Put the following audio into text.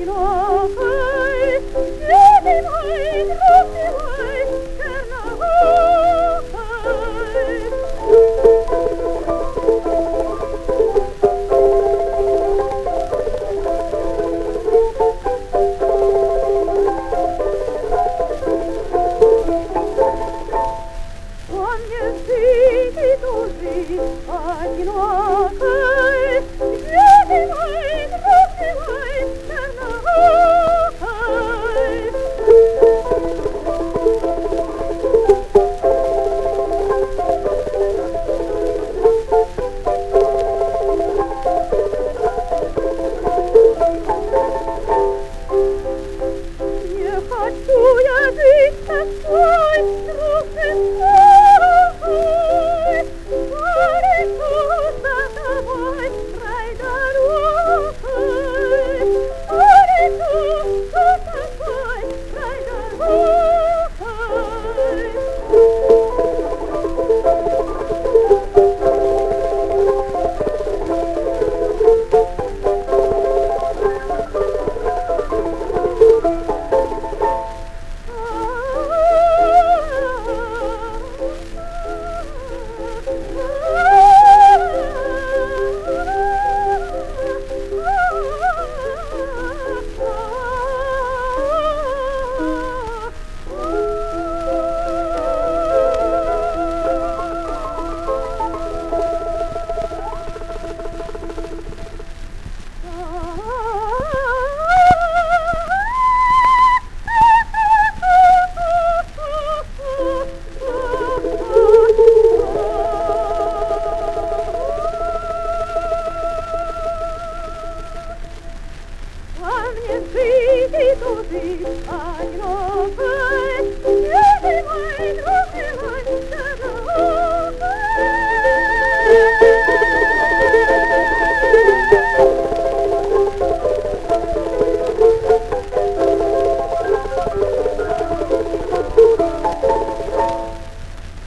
одинокой, светлый мой, друг ты мой, черноокой. Он не спит и тужит одинокой, светлый мой, друг ты мой, черноокой. Не хочу я жить с тобой, друг ты мой, полечу за тобой край дорогой, полечу за тобой край дорогой. Во мне жить и тужить